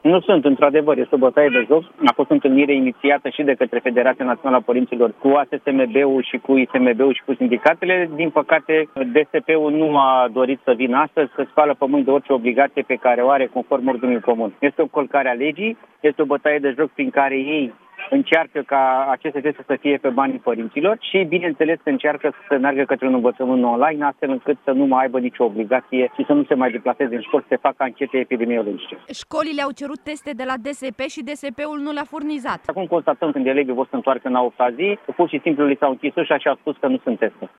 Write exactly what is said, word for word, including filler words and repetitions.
Nu sunt, într-adevăr, este o bătaie de joc. A fost o întâlnire inițiată și de către Federația Națională a Părinților cu A S S M B-ul și cu I S M B-ul și cu sindicatele. Din păcate, D S P-ul nu a dorit să vină astăzi, să spală pământ de orice obligație pe care o are conform ordinului comun. Este o călcare a legii, este o bătaie de joc prin care ei încearcă ca aceste teste să fie pe banii părinților și, bineînțeles, că încearcă să meargă către un învățământ online, astfel încât să nu mai aibă nicio obligație și să nu se mai deplaseze în școli, să se facă anchete epidemiologice. Școlile au cerut teste de la D S P și D S P-ul nu le-a furnizat. Acum constatăm, când elevii vor să întoarcă în a opta zi, pur și simplu li s-au închis ușa și au spus că nu sunt teste.